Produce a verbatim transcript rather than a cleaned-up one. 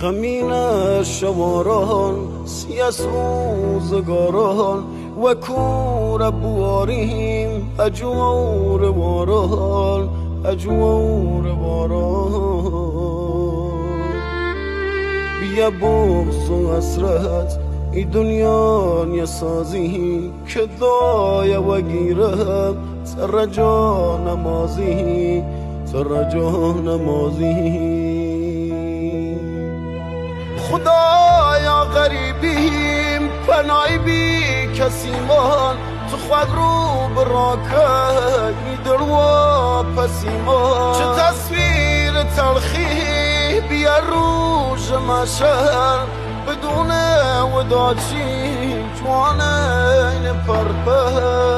خمین شواران سیاس روزگاران و کور بواریم اجور واران اجور واران بیا بغض و حسرت ای دنیا یه سازی که دایه و گیره سر جا نمازی سر جا نمازی خدایا غریبیم پنای بی کسی مان تو خود رو براکه میدر و پسیمان چه تصویر تلخی بیا روش مشهر بدون وداچی جوانه این پرپر